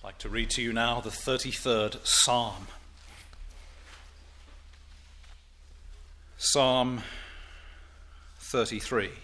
I'd like to read to you now the 33rd Psalm. Psalm 33.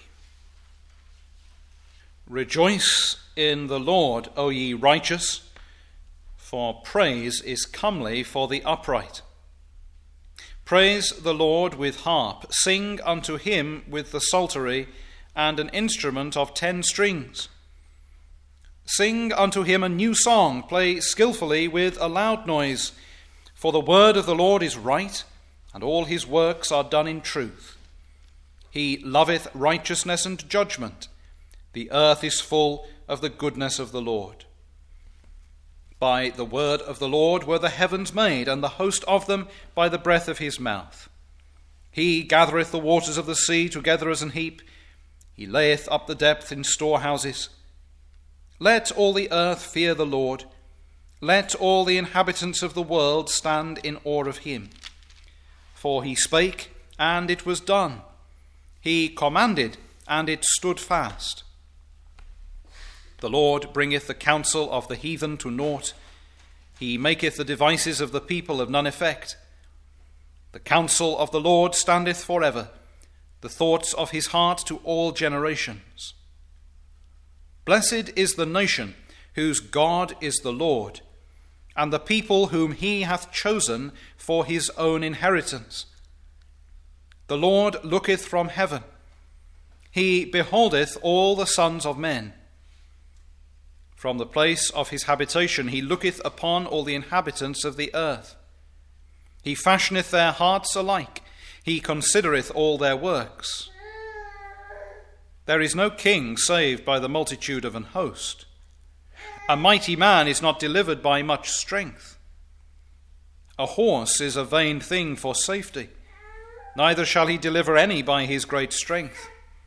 Rejoice in the Lord, O ye righteous, for praise is comely for the upright. Praise the Lord with harp, sing unto him with the psaltery and an instrument of 10 strings. Sing unto him a new song, play skillfully with a loud noise. For the word of the Lord is right, and all his works are done in truth. He loveth righteousness and judgment. The earth is full of the goodness of the Lord. By the word of the Lord were the heavens made, and the host of them by the breath of his mouth. He gathereth the waters of the sea together as an heap. He layeth up the depth in storehouses. Let all the earth fear the Lord. Let all the inhabitants of the world stand in awe of him. For he spake, and it was done. He commanded, and it stood fast. The Lord bringeth the counsel of the heathen to naught. He maketh the devices of the people of none effect. The counsel of the Lord standeth forever, the thoughts of his heart to all generations. Blessed is the nation whose God is the Lord, and the people whom he hath chosen for his own inheritance. The Lord looketh from heaven. He beholdeth all the sons of men. From the place of his habitation he looketh upon all the inhabitants of the earth. He fashioneth their hearts alike. He considereth all their works. There is no king saved by the multitude of an host. A mighty man is not delivered by much strength. A horse is a vain thing for safety, neither shall he deliver any by his great strength.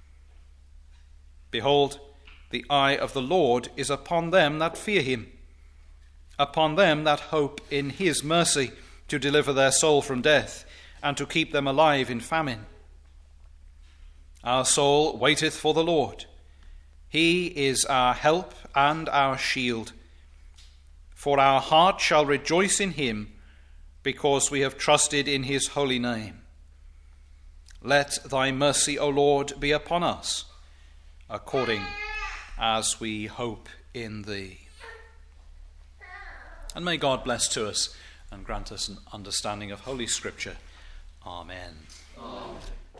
Behold, the eye of the Lord is upon them that fear him, upon them that hope in his mercy, to deliver their soul from death, and to keep them alive in famine. Our soul waiteth for the Lord. He is our help and our shield. For our heart shall rejoice in him, because we have trusted in his holy name. Let thy mercy, O Lord, be upon us, according as we hope in thee. And may God bless to us and grant us an understanding of Holy Scripture. Amen. Amen.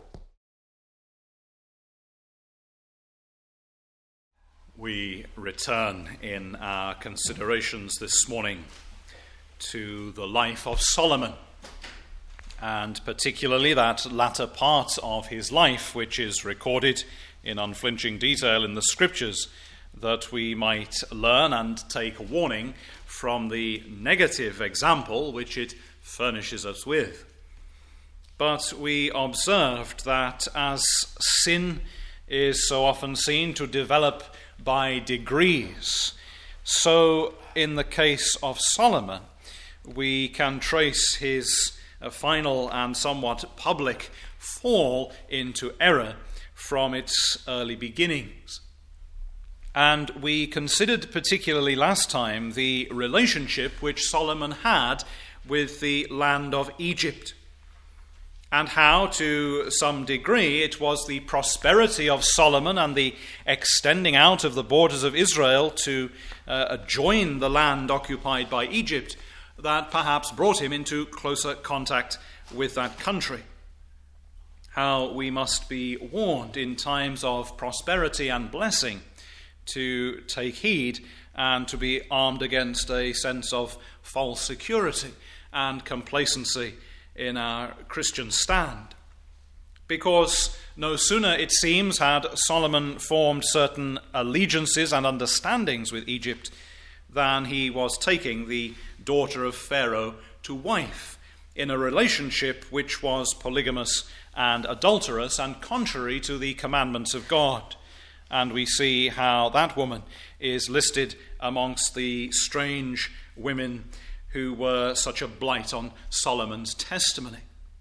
We return in our considerations this morning to the life of Solomon, and particularly that latter part of his life which is recorded in unflinching detail in the Scriptures, that we might learn and take warning from the negative example which it furnishes us with. But we observed that as sin is so often seen to develop by degrees, so in the case of Solomon, we can trace his final and somewhat public fall into error from its early beginnings. And we considered particularly last time the relationship which Solomon had with the land of Egypt, and how, to some degree, it was the prosperity of Solomon and the extending out of the borders of Israel to join the land occupied by Egypt that perhaps brought him into closer contact with that country. How we must be warned in times of prosperity and blessing to take heed and to be armed against a sense of false security and complacency in our Christian stand. Because no sooner, it seems, had Solomon formed certain allegiances and understandings with Egypt than he was taking the daughter of Pharaoh to wife in a relationship which was polygamous and adulterous and contrary to the commandments of God. And we see how that woman is listed amongst the strange women who were such a blight on Solomon's testimony.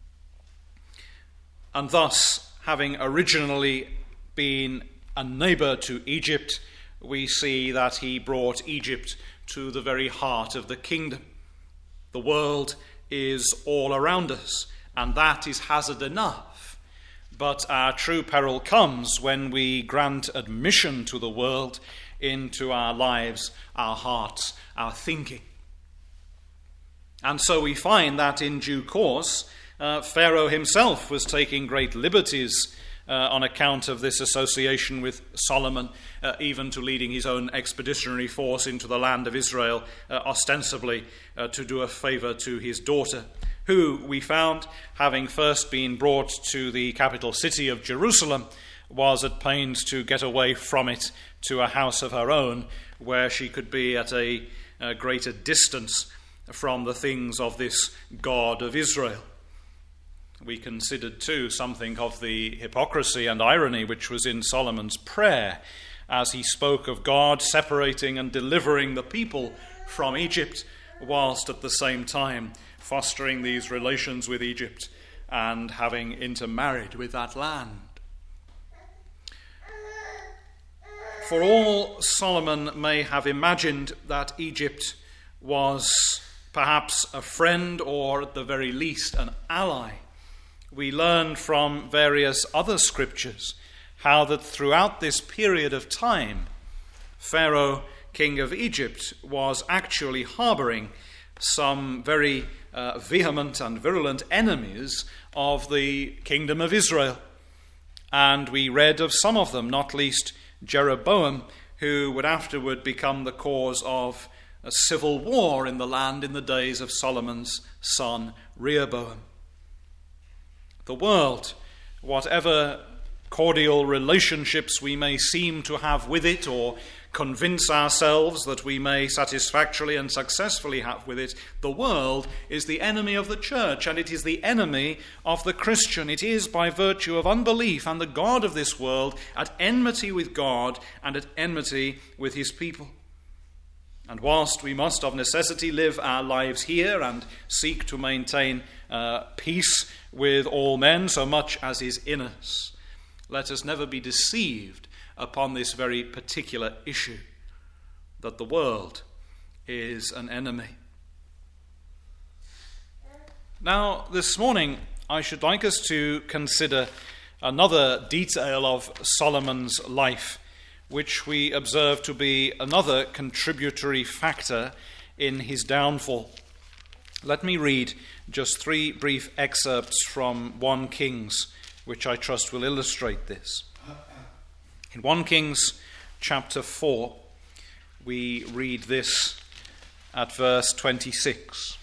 And thus, having originally been a neighbor to Egypt, we see that he brought Egypt to the very heart of the kingdom. The world is all around us, and that is hazard enough. But our true peril comes when we grant admission to the world into our lives, our hearts, our thinking. And so we find that in due course, Pharaoh himself was taking great liberties on account of this association with Solomon, even to leading his own expeditionary force into the land of Israel, ostensibly to do a favor to his daughter, who, we found, having first been brought to the capital city of Jerusalem, was at pains to get away from it to a house of her own, where she could be at a greater distance from the things of this God of Israel. We considered too something of the hypocrisy and irony which was in Solomon's prayer as he spoke of God separating and delivering the people from Egypt, whilst at the same time fostering these relations with Egypt and having intermarried with that land. For all Solomon may have imagined that Egypt was perhaps a friend, or at the very least an ally, we learn from various other scriptures how that throughout this period of time, Pharaoh, king of Egypt, was actually harboring some very vehement and virulent enemies of the kingdom of Israel. And we read of some of them, not least Jeroboam, who would afterward become the cause of a civil war in the land in the days of Solomon's son Rehoboam. The world, whatever cordial relationships we may seem to have with it, or convince ourselves that we may satisfactorily and successfully have with it, the world is the enemy of the church, and it is the enemy of the Christian. It is, by virtue of unbelief and the God of this world, at enmity with God and at enmity with his people. And whilst we must of necessity live our lives here and seek to maintain peace with all men so much as is in us, let us never be deceived upon this very particular issue, that the world is an enemy. Now, this morning, I should like us to consider another detail of Solomon's life, which we observe to be another contributory factor in his downfall. Let me read just 3 brief excerpts from 1 Kings, which I trust will illustrate this. In 1 Kings chapter 4, we read this at verse 26.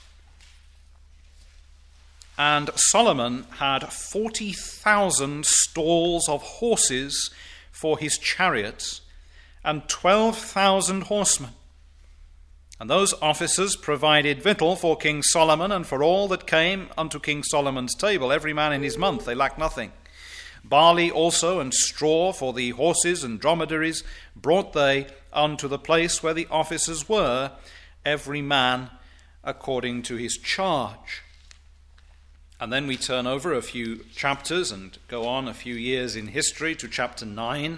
And Solomon had 40,000 stalls of horses for his chariots, and 12,000 horsemen. And those officers provided victual for King Solomon, and for all that came unto King Solomon's table, every man in his month. They lacked nothing. Barley also and straw for the horses and dromedaries brought they unto the place where the officers were, every man according to his charge. And then we turn over a few chapters and go on a few years in history to chapter 9.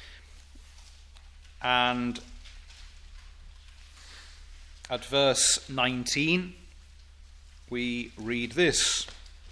And at verse 19, we read this.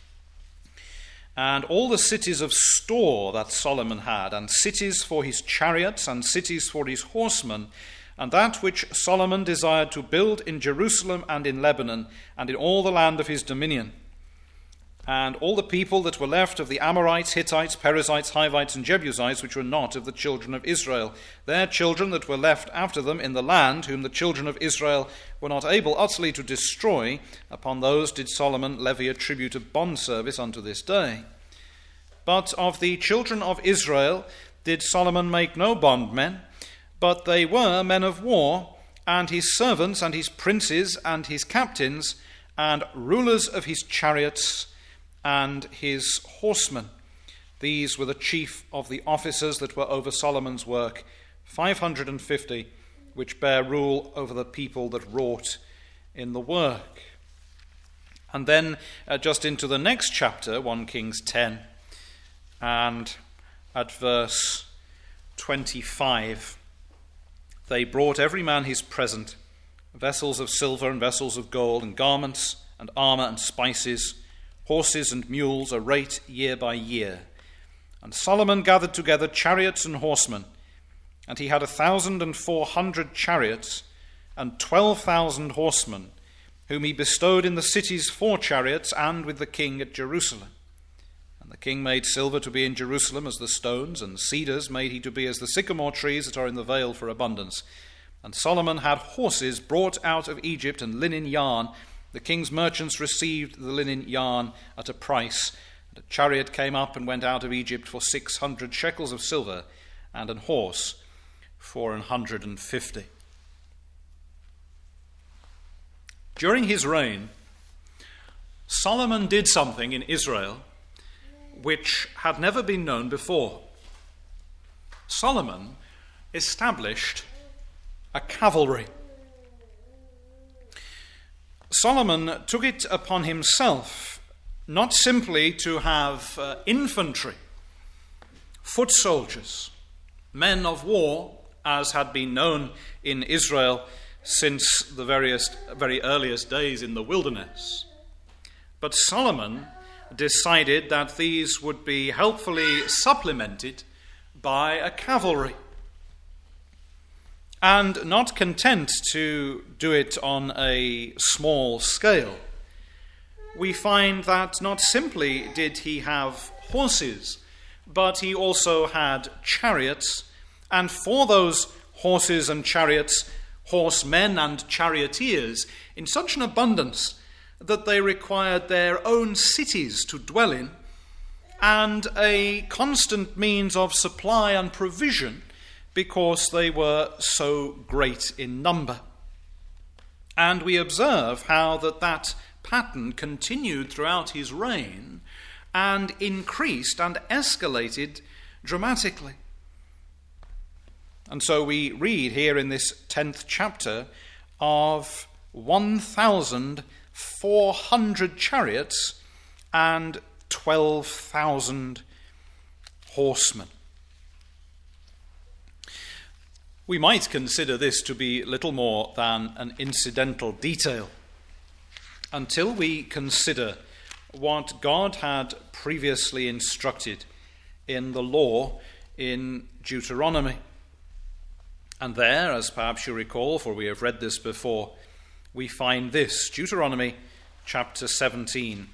And all the cities of store that Solomon had, and cities for his chariots, and cities for his horsemen, and that which Solomon desired to build in Jerusalem and in Lebanon, and in all the land of his dominion. And all the people that were left of the Amorites, Hittites, Perizzites, Hivites, and Jebusites, which were not of the children of Israel, their children that were left after them in the land, whom the children of Israel were not able utterly to destroy, upon those did Solomon levy a tribute of bond service unto this day. But of the children of Israel did Solomon make no bondmen, but they were men of war, and his servants, and his princes, and his captains, and rulers of his chariots, and his horsemen. These were the chief of the officers that were over Solomon's work, 550, which bear rule over the people that wrought in the work. And then just into the next chapter, 1 Kings 10, and at verse 25, they brought every man his present, vessels of silver and vessels of gold, and garments and armor and spices, horses and mules, a rate year by year. And Solomon gathered together chariots and horsemen, and he had 1,400 chariots and 12,000 horsemen, whom he bestowed in the cities for chariots and with the king at Jerusalem. And the king made silver to be in Jerusalem as the stones, and cedars made he to be as the sycamore trees that are in the vale for abundance. And Solomon had horses brought out of Egypt and linen yarn. The king's merchants received the linen yarn at a price. And a chariot came up and went out of Egypt for 600 shekels of silver, and an horse for 150. During his reign, Solomon did something in Israel which had never been known before. Solomon established a cavalry. Solomon took it upon himself not simply to have infantry, foot soldiers, men of war, as had been known in Israel since the very earliest days in the wilderness. But Solomon decided that these would be helpfully supplemented by a cavalry. And not content to do it on a small scale, we find that not simply did he have horses, but he also had chariots, and for those horses and chariots, horsemen and charioteers, in such an abundance that they required their own cities to dwell in, and a constant means of supply and provision, because they were so great in number. And we observe how that pattern continued throughout his reign and increased and escalated dramatically. And so we read here in this 10th chapter of 1,400 chariots and 12,000 horsemen. We might consider this to be little more than an incidental detail until we consider what God had previously instructed in the law in Deuteronomy. And there, as perhaps you recall, for we have read this before, we find this, Deuteronomy chapter 17.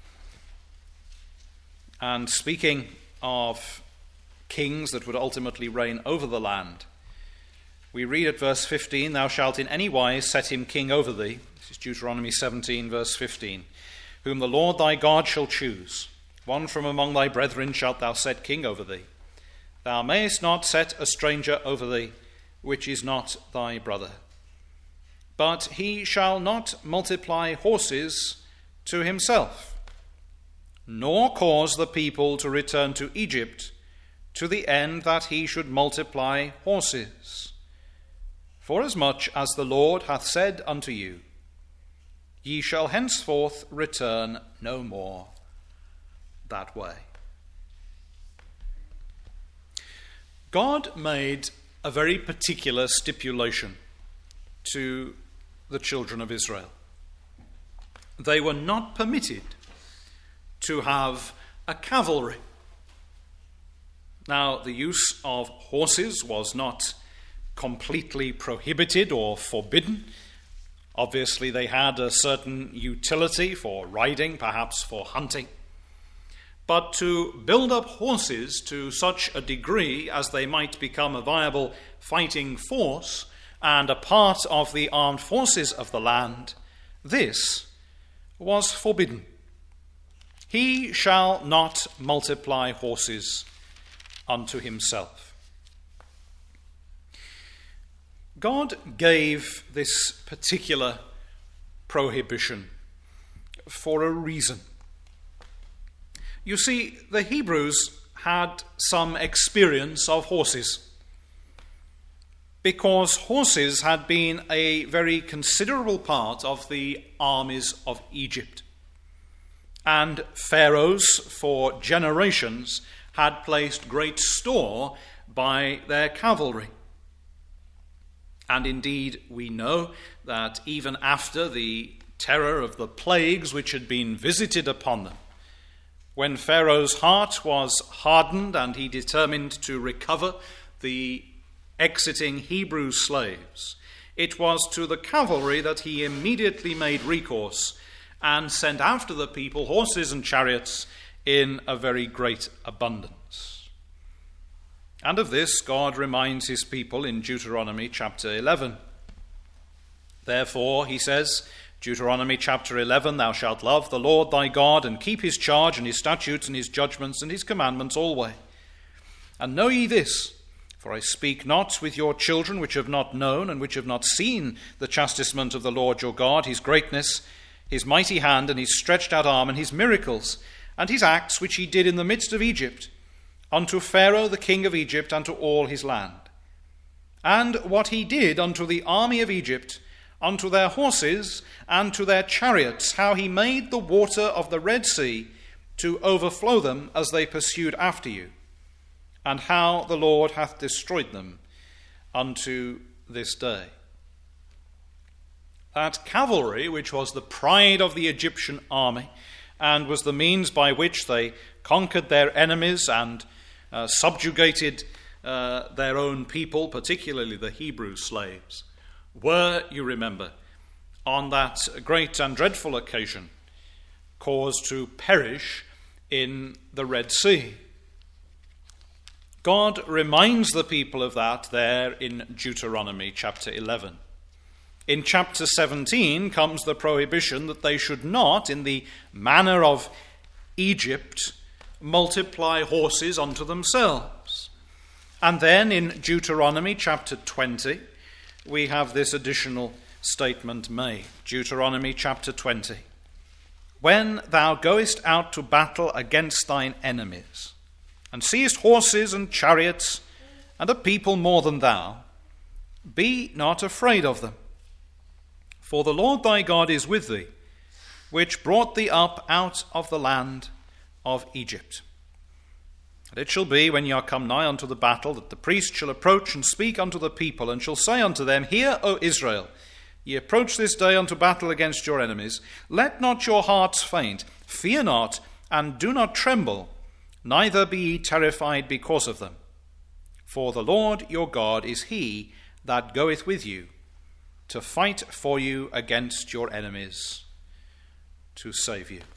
And speaking of kings that would ultimately reign over the land, we read at verse 15, "Thou shalt in any wise set him king over thee." This is Deuteronomy 17, verse 15. "Whom the Lord thy God shall choose. One from among thy brethren shalt thou set king over thee. Thou mayest not set a stranger over thee, which is not thy brother. But he shall not multiply horses to himself, nor cause the people to return to Egypt, to the end that he should multiply horses. Forasmuch as the Lord hath said unto you, ye shall henceforth return no more that way." God made a very particular stipulation to the children of Israel. They were not permitted to have a cavalry. Now, the use of horses was not completely prohibited or forbidden. Obviously, they had a certain utility for riding, perhaps for hunting. But to build up horses to such a degree as they might become a viable fighting force and a part of the armed forces of the land, this was forbidden. He shall not multiply horses unto himself. God gave this particular prohibition for a reason. You see, the Hebrews had some experience of horses, because horses had been a very considerable part of the armies of Egypt. And pharaohs for generations had placed great store by their cavalry. And indeed, we know that even after the terror of the plagues which had been visited upon them, when Pharaoh's heart was hardened and he determined to recover the exiting Hebrew slaves, it was to the cavalry that he immediately made recourse and sent after the people horses and chariots in a very great abundance. And of this God reminds his people in Deuteronomy chapter 11. Therefore, he says, Deuteronomy chapter 11, thou shalt love the Lord thy God, and keep his charge and his statutes and his judgments and his commandments always. And know ye this, for I speak not with your children which have not known and which have not seen the chastisement of the Lord your God, his greatness, his mighty hand, and his stretched out arm, and his miracles, and his acts which he did in the midst of Egypt, unto Pharaoh the king of Egypt, and to all his land. And what he did unto the army of Egypt, unto their horses, and to their chariots, how he made the water of the Red Sea to overflow them as they pursued after you, and how the Lord hath destroyed them unto this day. That cavalry, which was the pride of the Egyptian army, and was the means by which they conquered their enemies and subjugated their own people, particularly the Hebrew slaves, were, you remember, on that great and dreadful occasion, caused to perish in the Red Sea. God reminds the people of that there in Deuteronomy chapter 11. In chapter 17 comes the prohibition that they should not, in the manner of Egypt, multiply horses unto themselves. And then in Deuteronomy chapter 20, we have this additional statement made. Deuteronomy chapter 20. When thou goest out to battle against thine enemies, and seest horses and chariots, and a people more than thou, be not afraid of them. For the Lord thy God is with thee, which brought thee up out of the land of Egypt. And it shall be, when ye are come nigh unto the battle, that the priest shall approach and speak unto the people, and shall say unto them, Hear, O Israel, ye approach this day unto battle against your enemies. Let not your hearts faint, fear not, and do not tremble, neither be ye terrified because of them. For the Lord your God is he that goeth with you, to fight for you against your enemies, to save you.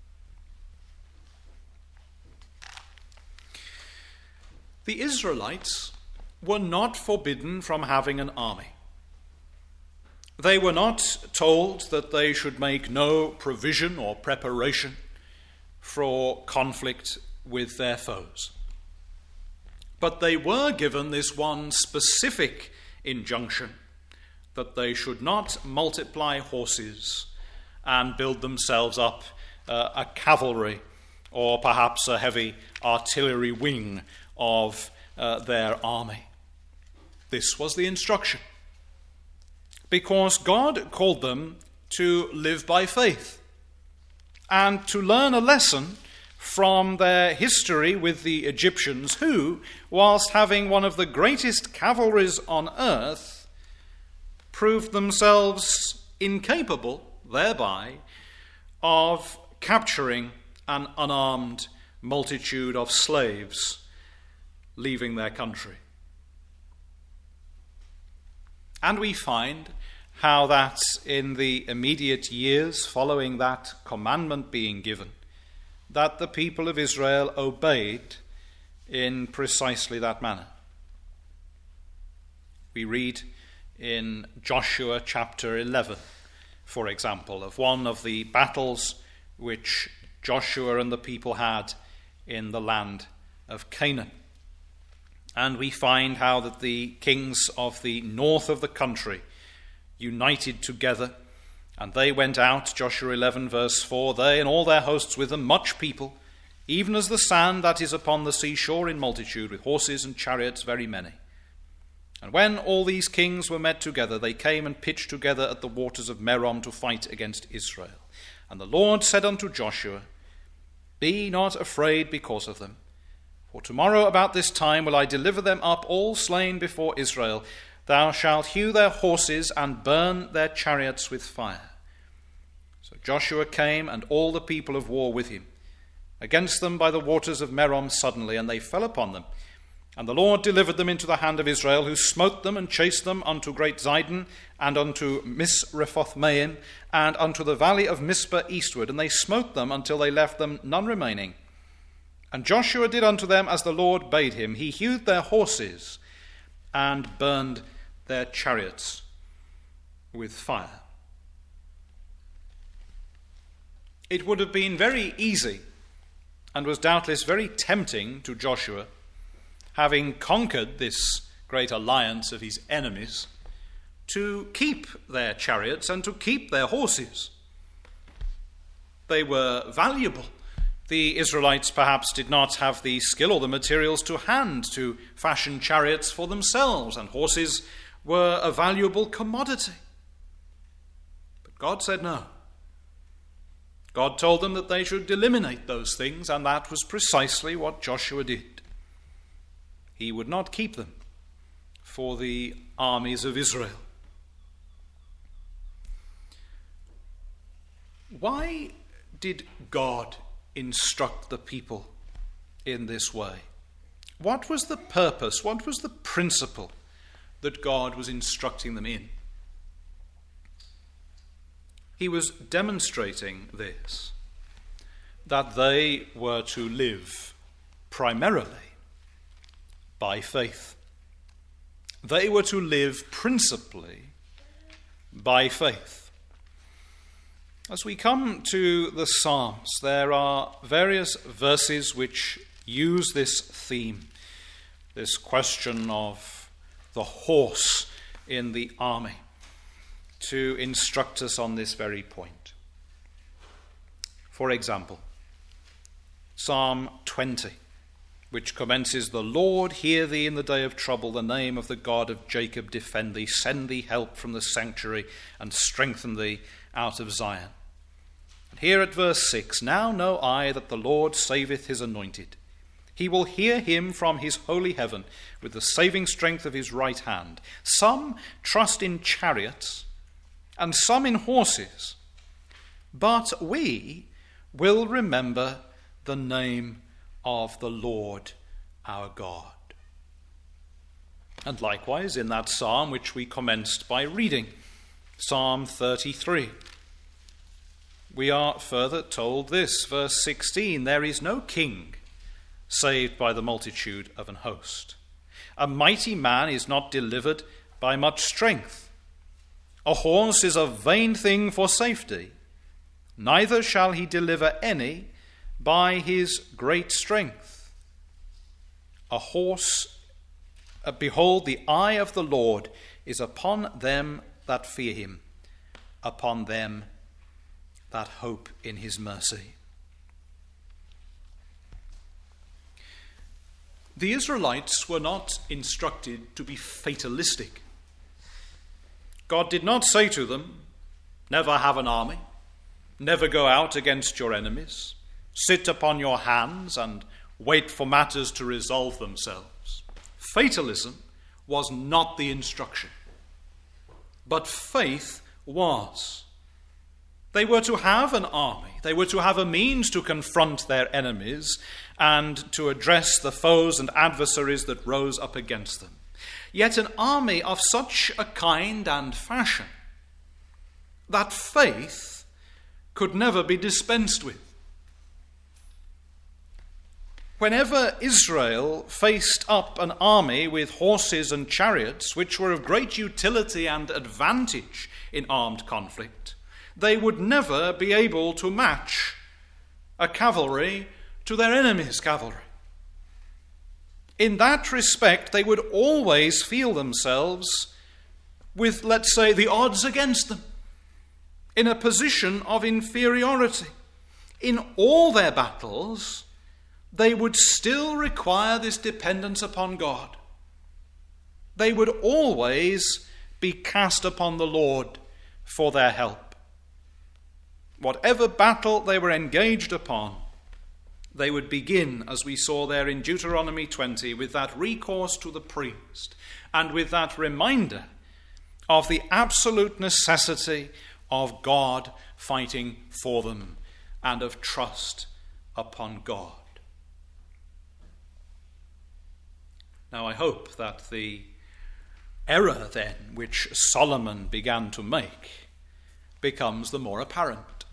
The Israelites were not forbidden from having an army. They were not told that they should make no provision or preparation for conflict with their foes. But they were given this one specific injunction, that they should not multiply horses and build themselves up a cavalry or perhaps a heavy artillery wing of their army. This was the instruction, because God called them to live by faith and to learn a lesson from their history with the Egyptians, who, whilst having one of the greatest cavalries on earth, proved themselves incapable, thereby, of capturing an unarmed multitude of slaves leaving their country. And we find how that in the immediate years following that commandment being given, that the people of Israel obeyed in precisely that manner. We read in Joshua chapter 11, for example, of one of the battles which Joshua and the people had in the land of Canaan. And we find how that the kings of the north of the country united together, and they went out, Joshua 11 verse 4, they and all their hosts with them, much people, even as the sand that is upon the seashore in multitude, with horses and chariots very many. And when all these kings were met together, they came and pitched together at the waters of Merom to fight against Israel. And the Lord said unto Joshua, Be not afraid because of them, for tomorrow about this time will I deliver them up all slain before Israel. Thou shalt hew their horses and burn their chariots with fire. So Joshua came, and all the people of war with him, against them by the waters of Merom suddenly, and they fell upon them. And the Lord delivered them into the hand of Israel, who smote them and chased them unto great Zidon, and unto Misrephothmaim, and unto the valley of Mizpah eastward. And they smote them until they left them none remaining. And Joshua did unto them as the Lord bade him. He hewed their horses and burned their chariots with fire. It would have been very easy, and was doubtless very tempting to Joshua, having conquered this great alliance of his enemies, to keep their chariots and to keep their horses. They were valuable. The Israelites perhaps did not have the skill or the materials to hand to fashion chariots for themselves, and horses were a valuable commodity. But God said no. God told them that they should eliminate those things, and that was precisely what Joshua did. He would not keep them for the armies of Israel. Why did God instruct the people in this way? What was the purpose? What was the principle that God was instructing them in? He was demonstrating this, that they were to live primarily by faith. They were to live principally by faith. As we come to the Psalms, there are various verses which use this theme, this question of the horse in the army, to instruct us on this very point. For example, Psalm 20, which commences, "The Lord hear thee in the day of trouble, the name of the God of Jacob defend thee, send thee help from the sanctuary, and strengthen thee out of Zion." And here at verse 6, "Now know I that the Lord saveth his anointed. He will hear him from his holy heaven with the saving strength of his right hand. Some trust in chariots, and some in horses, but we will remember the name of the Lord our God." And likewise in that psalm which we commenced by reading, Psalm 33, we are further told this, verse 16, "There is no king saved by the multitude of an host. A mighty man is not delivered by much strength. A horse is a vain thing for safety, neither shall he deliver any by his great strength. A horse, behold, the eye of the Lord is upon them that fear him, upon them that hope in his mercy." The Israelites were not instructed to be fatalistic. God did not say to them, "Never have an army, never go out against your enemies, sit upon your hands and wait for matters to resolve themselves." Fatalism was not the instruction, but faith was. They were to have an army. They were to have a means to confront their enemies and to address the foes and adversaries that rose up against them. Yet an army of such a kind and fashion that faith could never be dispensed with. Whenever Israel faced up an army with horses and chariots, which were of great utility and advantage in armed conflict, they would never be able to match a cavalry to their enemy's cavalry. In that respect, they would always feel themselves with, let's say, the odds against them, in a position of inferiority. In all their battles, they would still require this dependence upon God. They would always be cast upon the Lord for their help. Whatever battle they were engaged upon, they would begin, as we saw there in Deuteronomy 20, with that recourse to the priest and with that reminder of the absolute necessity of God fighting for them and of trust upon God. Now, I hope that the error then which Solomon began to make becomes the more apparent.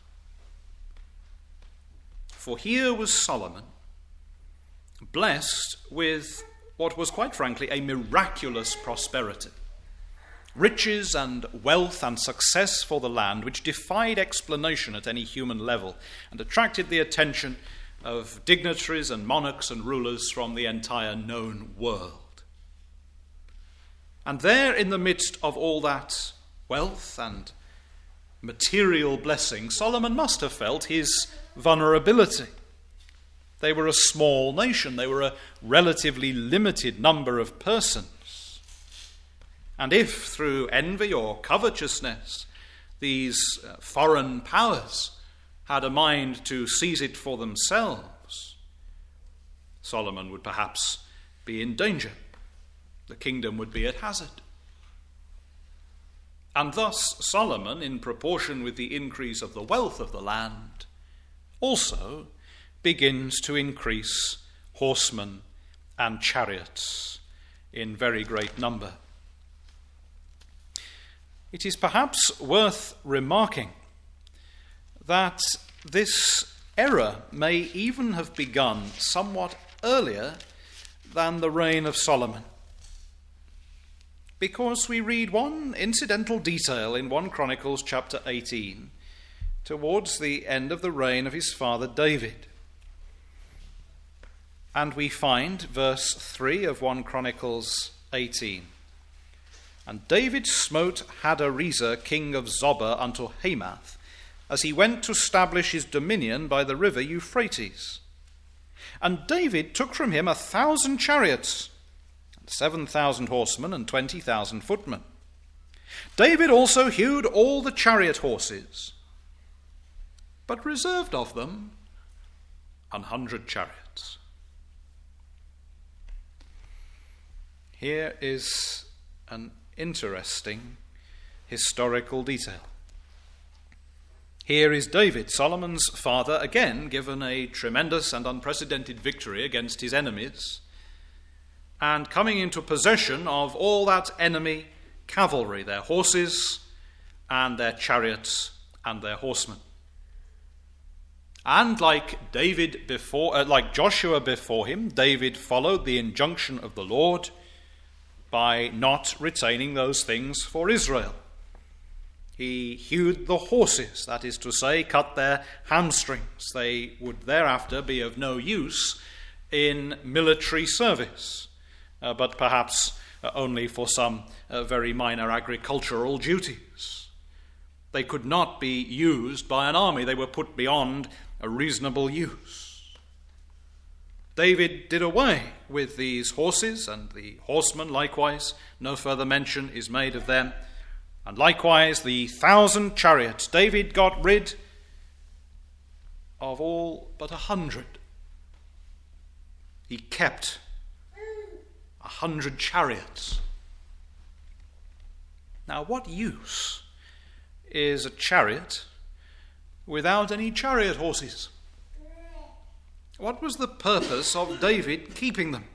For here was Solomon, blessed with what was quite frankly a miraculous prosperity, riches and wealth and success for the land which defied explanation at any human level and attracted the attention of dignitaries and monarchs and rulers from the entire known world. And there in the midst of all that wealth and material blessing, Solomon must have felt his vulnerability. They were a small nation. They were a relatively limited number of persons. And if through envy or covetousness these foreign powers had a mind to seize it for themselves, Solomon would perhaps be in danger. The kingdom would be at hazard. And thus Solomon, in proportion with the increase of the wealth of the land, also begins to increase horsemen and chariots in very great number. It is perhaps worth remarking that this era may even have begun somewhat earlier than the reign of Solomon, because we read one incidental detail in 1 Chronicles chapter 18 towards the end of the reign of his father David. And we find verse 3 of 1 Chronicles 18. And David smote Hadarezer, king of Zobah, unto Hamath, as he went to establish his dominion by the river Euphrates. And David took from him 1,000 chariots, 7,000 horsemen, and 20,000 footmen. David also hewed all the chariot horses, but reserved of them 100 chariots. Here is an interesting historical detail. Here is David, Solomon's father, again given a tremendous and unprecedented victory against his enemies, and coming into possession of all that enemy cavalry, their horses and their chariots and their horsemen. And like Joshua before him, David followed the injunction of the Lord by not retaining those things for Israel. He hewed the horses, that is to say, cut their hamstrings. They would thereafter be of no use in military service, but perhaps only for some very minor agricultural duties. They could not be used by an army. They were put beyond a reasonable use. David did away with these horses, and the horsemen likewise. No further mention is made of them. And likewise the 1,000 chariots. David got rid of all but 100. He kept 100 chariots. Now, what use is a chariot without any chariot horses? What was the purpose of David keeping them?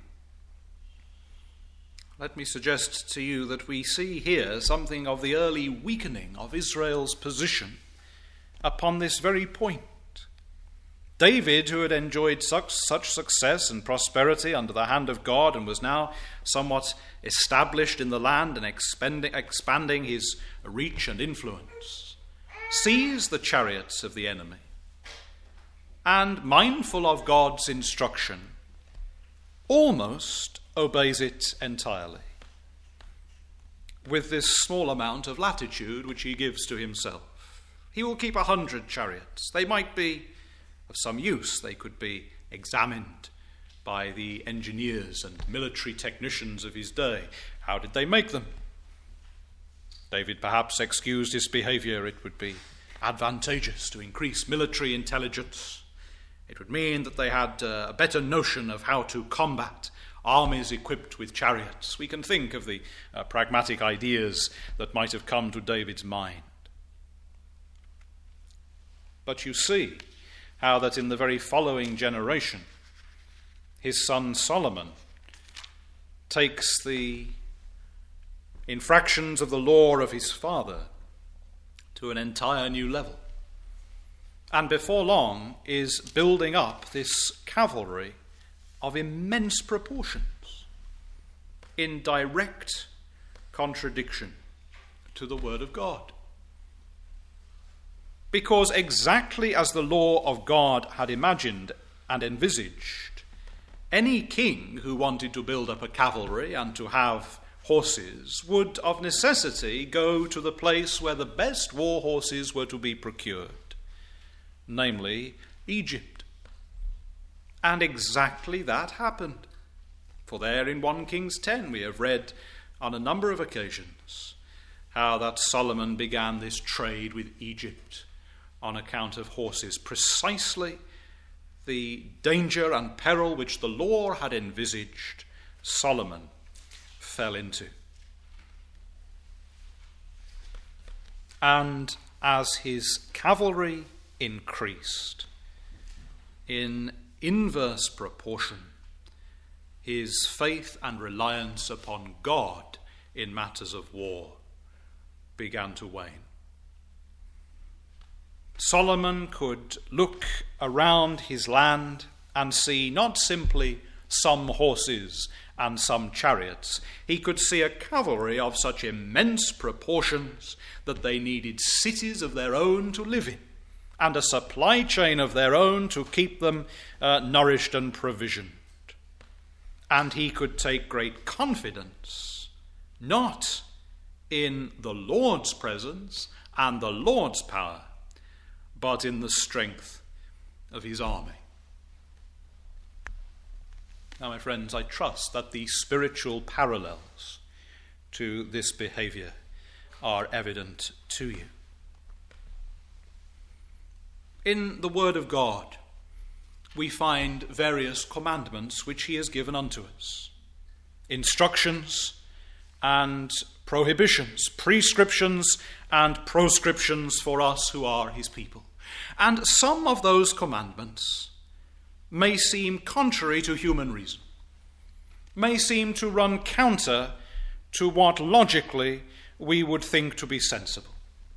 Let me suggest to you that we see here something of the early weakening of Israel's position upon this very point. David, who had enjoyed such success and prosperity under the hand of God and was now somewhat established in the land and expanding his reach and influence, sees the chariots of the enemy and, mindful of God's instruction, almost obeys it entirely, with this small amount of latitude which he gives to himself. He will keep 100 chariots. They might be of some use. They could be examined by the engineers and military technicians of his day. How did they make them? David perhaps excused his behavior. It would be advantageous to increase military intelligence It would mean that they had a better notion of how to combat armies equipped with chariots. We can think of the pragmatic ideas that might have come to David's mind. But you see how that in the very following generation, his son Solomon takes the infractions of the law of his father to an entire new level, and before long is building up this cavalry of immense proportions in direct contradiction to the word of God. Because exactly as the law of God had imagined and envisaged, any king who wanted to build up a cavalry and to have horses would of necessity go to the place where the best war horses were to be procured, namely Egypt. And exactly that happened. For there in 1 Kings 10 we have read on a number of occasions how that Solomon began this trade with Egypt on account of horses, precisely the danger and peril which the law had envisaged, Solomon fell into. And as his cavalry increased in inverse proportion, his faith and reliance upon God in matters of war began to wane. Solomon could look around his land and see not simply some horses and some chariots. He could see a cavalry of such immense proportions that they needed cities of their own to live in and a supply chain of their own to keep them nourished and provisioned. And he could take great confidence, not in the Lord's presence and the Lord's power, but in the strength of his army. Now, my friends, I trust that the spiritual parallels to this behavior are evident to you. In the Word of God, we find various commandments which he has given unto us, instructions and prohibitions, prescriptions and proscriptions for us who are his people. And some of those commandments may seem contrary to human reason, may seem to run counter to what logically we would think to be sensible.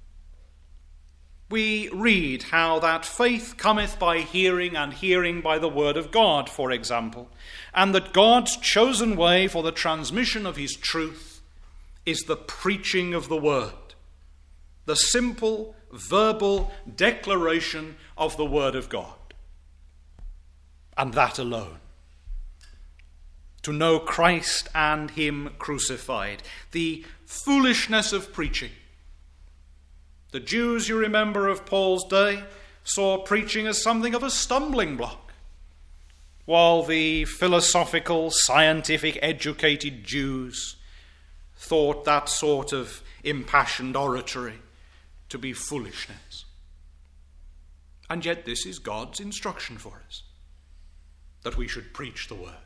We read how that faith cometh by hearing, and hearing by the word of God, for example, and that God's chosen way for the transmission of his truth is the preaching of the word, the simple verbal declaration of the word of God, and that alone. To know Christ and him crucified, the foolishness of preaching. The Jews, you remember, of Paul's day saw preaching as something of a stumbling block, while the philosophical, scientific, educated Jews thought that sort of impassioned oratory to be foolishness. And yet this is God's instruction for us, that we should preach the word.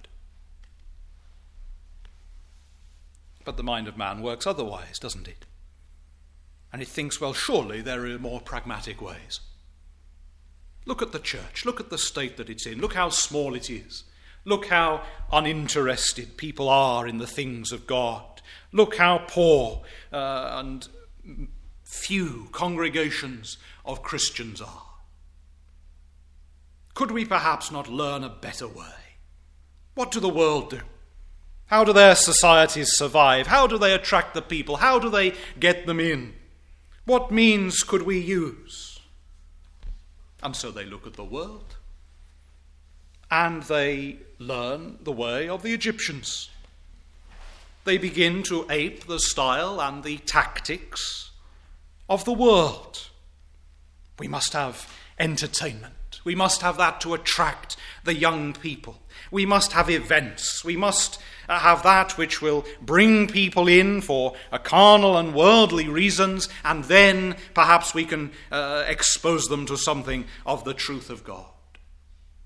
But the mind of man works otherwise, doesn't it? And it thinks, well, surely there are more pragmatic ways. Look at the church. Look at the state that it's in. Look how small it is. Look how uninterested people are in the things of God. Look how poor and few congregations of Christians are. Could we perhaps not learn a better way? What do the world do? How do their societies survive? How do they attract the people? How do they get them in? What means could we use? And so they look at the world and they learn the way of the Egyptians. They begin to ape the style and the tactics of the world. We must have entertainment. We must have that to attract the young people. We must have events. We must have that which will bring people in for a carnal and worldly reasons, and then perhaps we can expose them to something of the truth of God.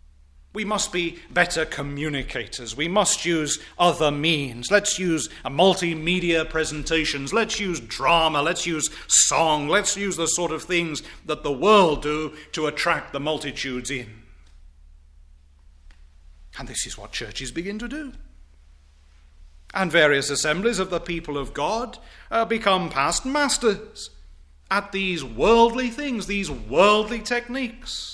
We must be better communicators. We must use other means. Let's use multimedia presentations. Let's use drama. Let's use song. Let's use the sort of things that the world do to attract the multitudes in. And this is what churches begin to do. And various assemblies of the people of God become past masters at these worldly things, these worldly techniques.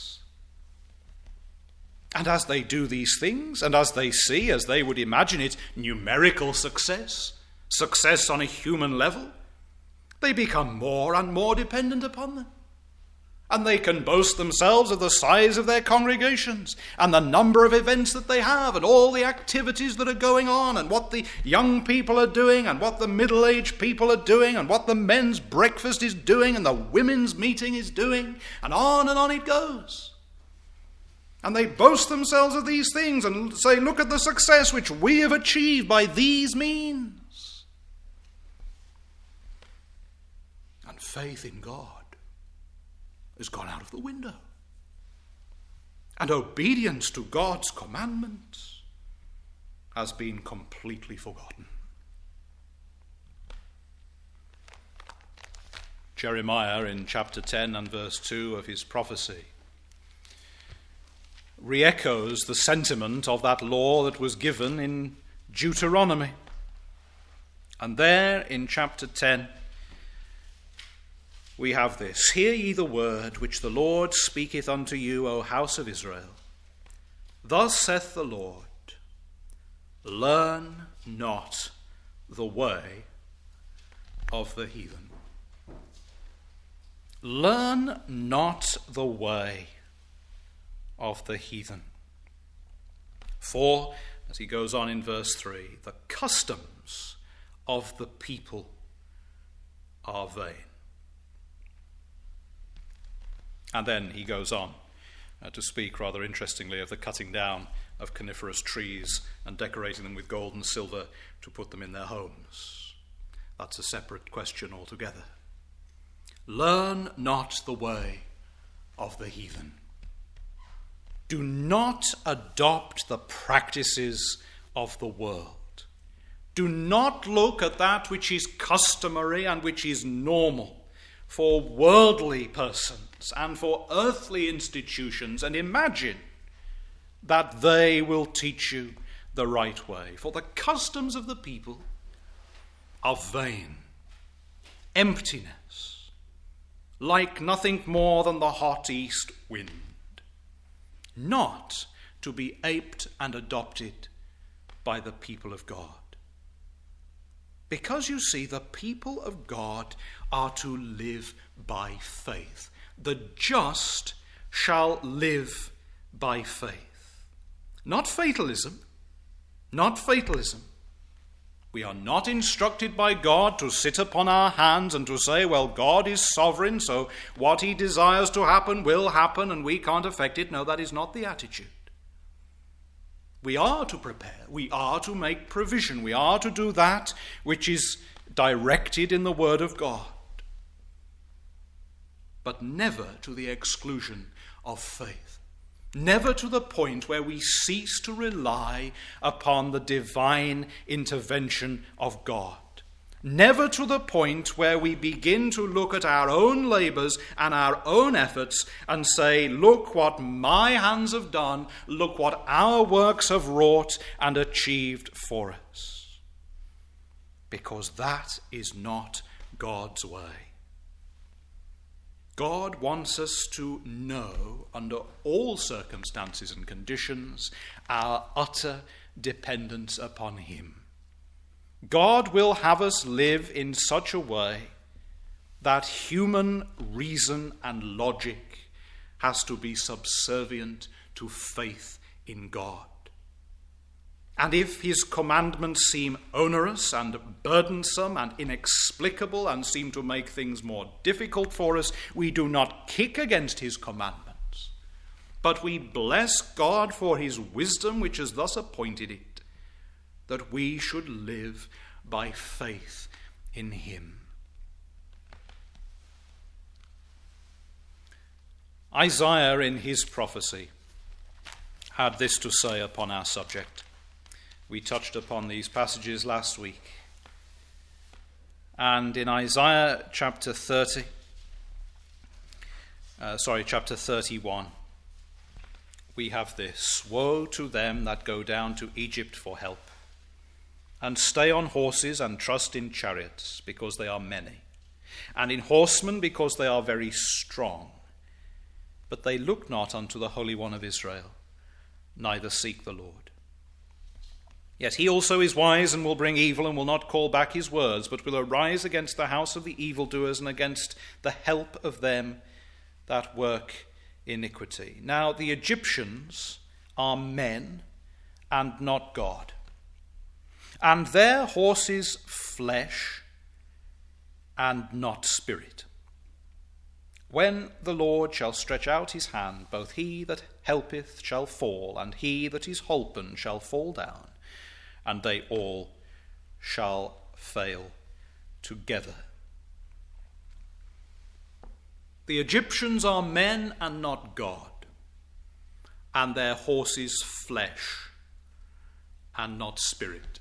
And as they do these things, and as they see, as they would imagine it, numerical success on a human level, they become more and more dependent upon them. And they can boast themselves of the size of their congregations, and the number of events that they have, and all the activities that are going on, and what the young people are doing, and what the middle-aged people are doing, and what the men's breakfast is doing, and the women's meeting is doing, and on it goes. And they boast themselves of these things and say, look at the success which we have achieved by these means. And faith in God has gone out of the window. And obedience to God's commandments has been completely forgotten. Jeremiah in chapter 10 and verse 2 of his prophecy re-echoes the sentiment of that law that was given in Deuteronomy. And there in chapter 10 we have this: Hear ye the word which the Lord speaketh unto you, O house of Israel. Thus saith the Lord, learn not the way of the heathen. Learn not the way of the heathen. For, as he goes on in verse 3, the customs of the people are vain. And then he goes on to speak rather interestingly of the cutting down of coniferous trees and decorating them with gold and silver to put them in their homes. That's a separate question altogether. Learn not the way of the heathen. Do not adopt the practices of the world. Do not look at that which is customary and which is normal for worldly persons and for earthly institutions and imagine that they will teach you the right way. For the customs of the people are vain, emptiness, like nothing more than the hot east wind, not to be aped and adopted by the people of God. Because you see, the people of God are to live by faith. The just shall live by faith. Not fatalism. Not fatalism. We are not instructed by God to sit upon our hands and to say, well, God is sovereign, so what he desires to happen will happen and we can't affect it. No, that is not the attitude. We are to prepare. We are to make provision. We are to do that which is directed in the Word of God. But never to the exclusion of faith. Never to the point where we cease to rely upon the divine intervention of God. Never to the point where we begin to look at our own labors and our own efforts and say, look what my hands have done, look what our works have wrought and achieved for us. Because that is not God's way. God wants us to know, under all circumstances and conditions, our utter dependence upon him. God will have us live in such a way that human reason and logic has to be subservient to faith in God. And if his commandments seem onerous and burdensome and inexplicable and seem to make things more difficult for us, we do not kick against his commandments, but we bless God for his wisdom which has thus appointed it, that we should live by faith in him. Isaiah in his prophecy had this to say upon our subject. We touched upon these passages last week. And in Isaiah chapter 31, we have this: "Woe to them that go down to Egypt for help, and stay on horses and trust in chariots, because they are many, and in horsemen, because they are very strong. But they look not unto the Holy One of Israel, neither seek the Lord. Yet he also is wise, and will bring evil, and will not call back his words, but will arise against the house of the evildoers, and against the help of them that work iniquity." Now the Egyptians are men and not God, and their horses flesh and not spirit. When the Lord shall stretch out his hand, both he that helpeth shall fall, and he that is holpen shall fall down, and they all shall fail together. The Egyptians are men and not God, and their horses flesh and not spirit.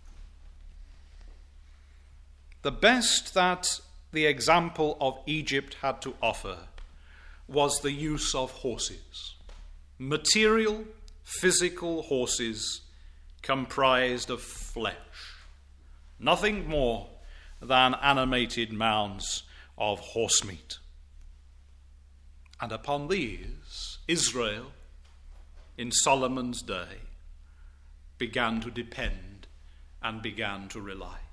The best that the example of Egypt had to offer was the use of horses, material, physical horses comprised of flesh, nothing more than animated mounds of horse meat. And upon these, Israel, in Solomon's day, began to depend and began to rely.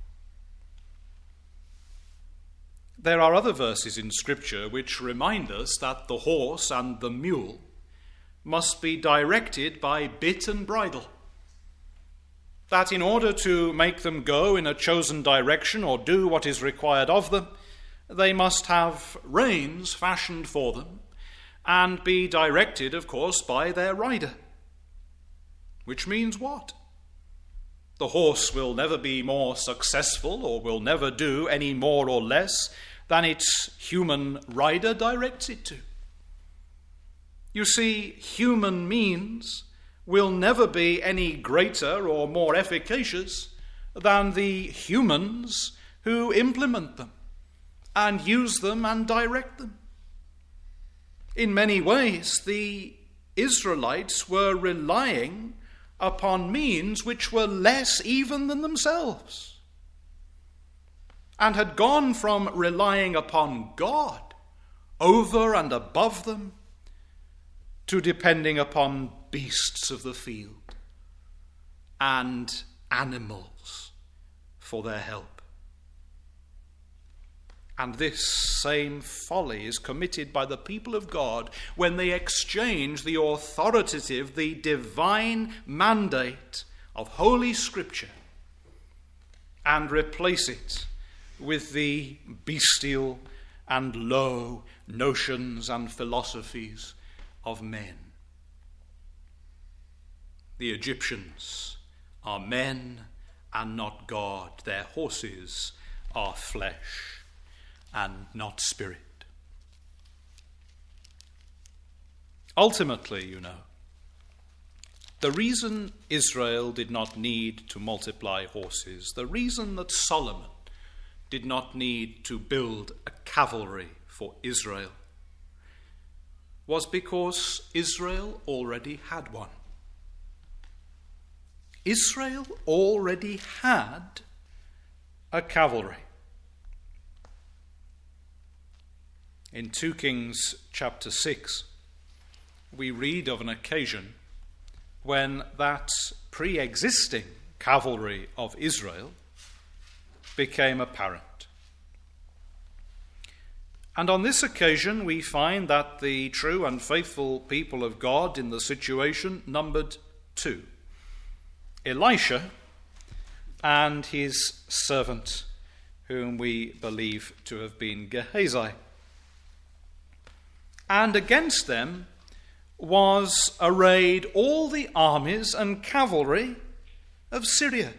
There are other verses in Scripture which remind us that the horse and the mule must be directed by bit and bridle, that in order to make them go in a chosen direction or do what is required of them, they must have reins fashioned for them and be directed, of course, by their rider. Which means what? The horse will never be more successful or will never do any more or less than its human rider directs it to. You see, human means will never be any greater or more efficacious than the humans who implement them and use them and direct them. In many ways, the Israelites were relying upon means which were less even than themselves, and had gone from relying upon God over and above them to depending upon beasts of the field and animals for their help. And this same folly is committed by the people of God when they exchange the authoritative, the divine mandate of Holy Scripture and replace it with the bestial and low notions and philosophies of men. The Egyptians are men and not God. Their horses are flesh and not spirit. Ultimately, you know, the reason Israel did not need to multiply horses, the reason that Solomon did not need to build a cavalry for Israel, was because Israel already had one. Israel already had a cavalry. In 2 Kings chapter 6, we read of an occasion when that pre-existing cavalry of Israel became apparent. And on this occasion, we find that the true and faithful people of God in the situation numbered 2. Elisha and his servant, whom we believe to have been Gehazi. And against them was arrayed all the armies and cavalry of Syria.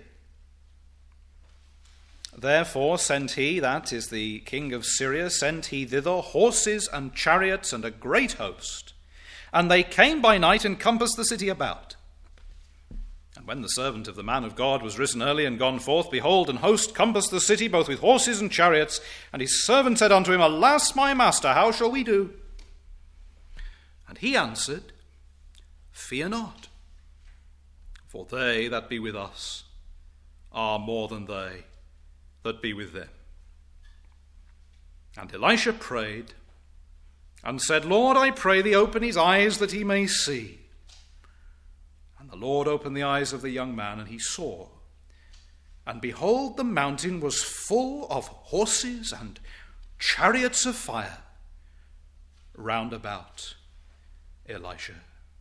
Therefore sent he, that is the king of Syria, sent he thither horses and chariots and a great host. And they came by night and compassed the city about. And when the servant of the man of God was risen early and gone forth, behold, an host compassed the city, both with horses and chariots. And his servant said unto him, Alas, my master, how shall we do? And he answered, Fear not, for they that be with us are more than they that be with them. And Elisha prayed and said, Lord, I pray thee, open his eyes that he may see. And the Lord opened the eyes of the young man, and he saw. And behold, the mountain was full of horses and chariots of fire round about Elisha.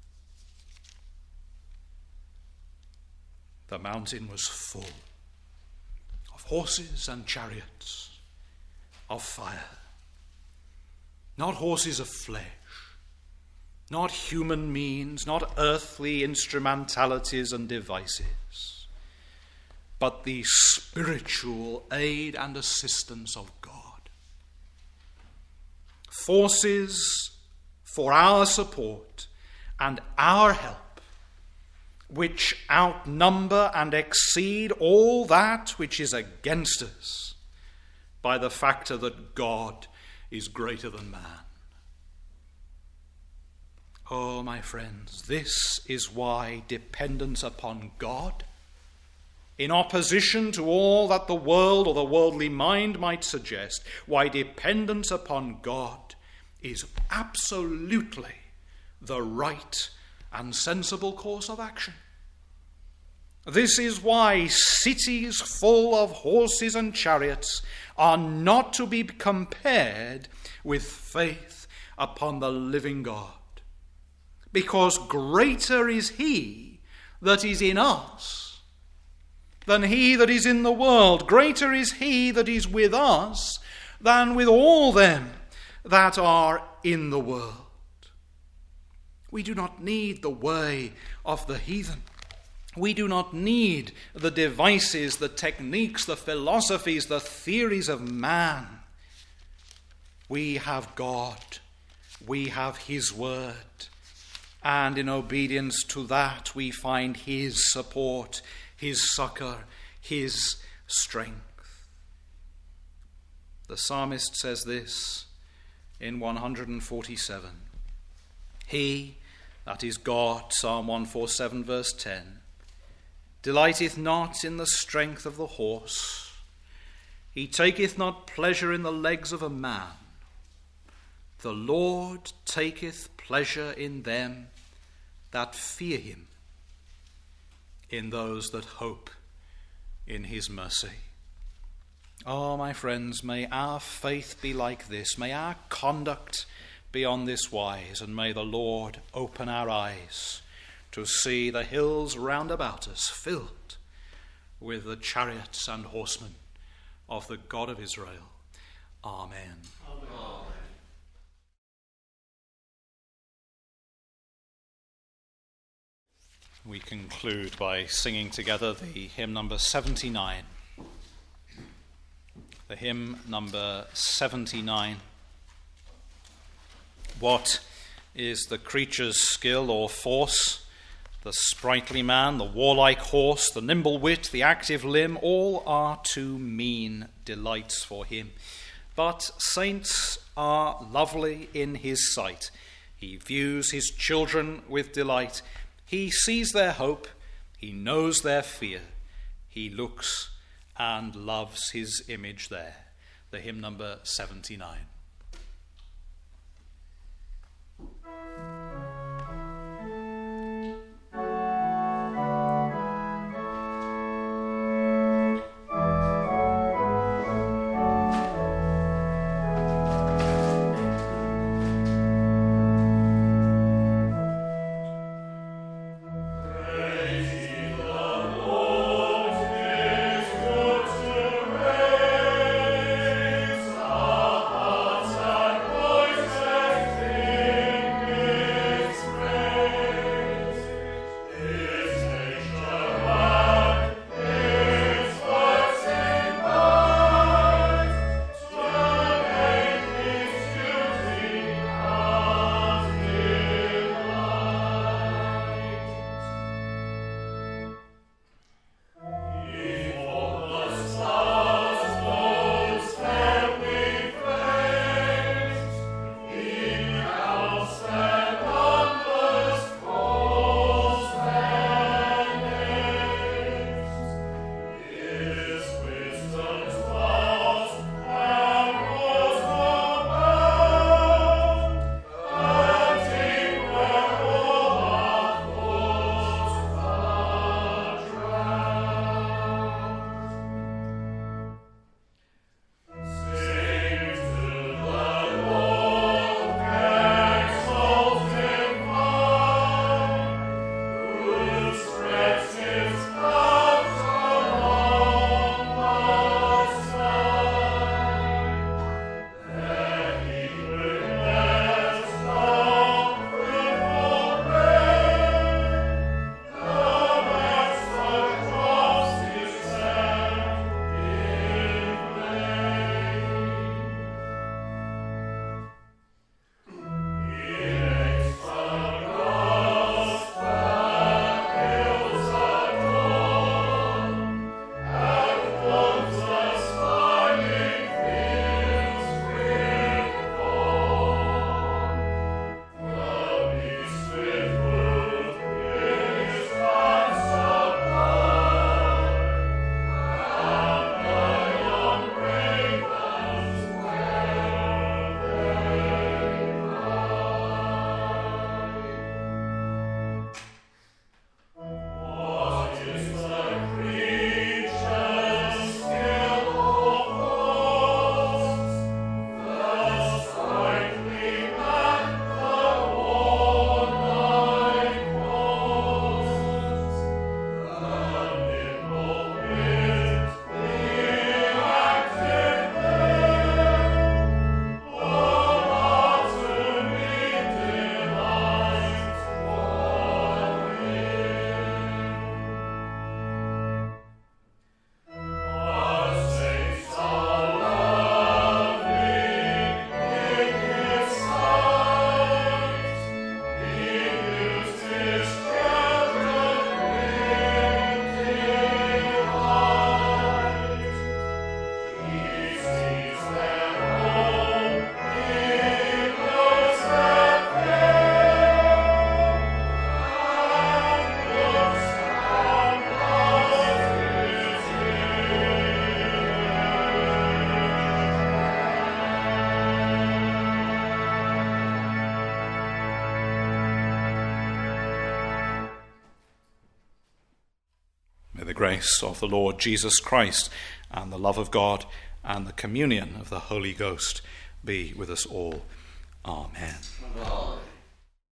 The mountain was full of horses and chariots of fire. Not horses of flesh, not human means, not earthly instrumentalities and devices, but the spiritual aid and assistance of God. Forces for our support and our help, which outnumber and exceed all that which is against us by the factor that God is greater than man. Oh, my friends, this is why dependence upon God, in opposition to all that the world or the worldly mind might suggest, why dependence upon God is absolutely the right and sensible course of action. This is why cities full of horses and chariots are not to be compared with faith upon the living God. Because greater is he that is in us than he that is in the world. Greater is he that is with us than with all them that are in the world. We do not need the way of the heathen. We do not need the devices, the techniques, the philosophies, the theories of man. We have God. We have his word. And in obedience to that, we find his support, his succor, his strength. The psalmist says this in 147. He, that is God, Psalm 147, verse 10, delighteth not in the strength of the horse. He taketh not pleasure in the legs of a man. The Lord taketh pleasure in them that fear him, in those that hope in his mercy. Oh, my friends, may our faith be like this. May our conduct be on this wise, and may the Lord open our eyes to see the hills round about us filled with the chariots and horsemen of the God of Israel. Amen. Amen. We conclude by singing together the hymn number 79. The hymn number 79. What is the creature's skill or force? The sprightly man, the warlike horse, the nimble wit, the active limb, all are too mean delights for him. But saints are lovely in his sight. He views his children with delight. He sees their hope. He knows their fear. He looks and loves his image there. The hymn number 79. Oh grace of the Lord Jesus Christ, and the love of God, and the communion of the Holy Ghost be with us all. Amen.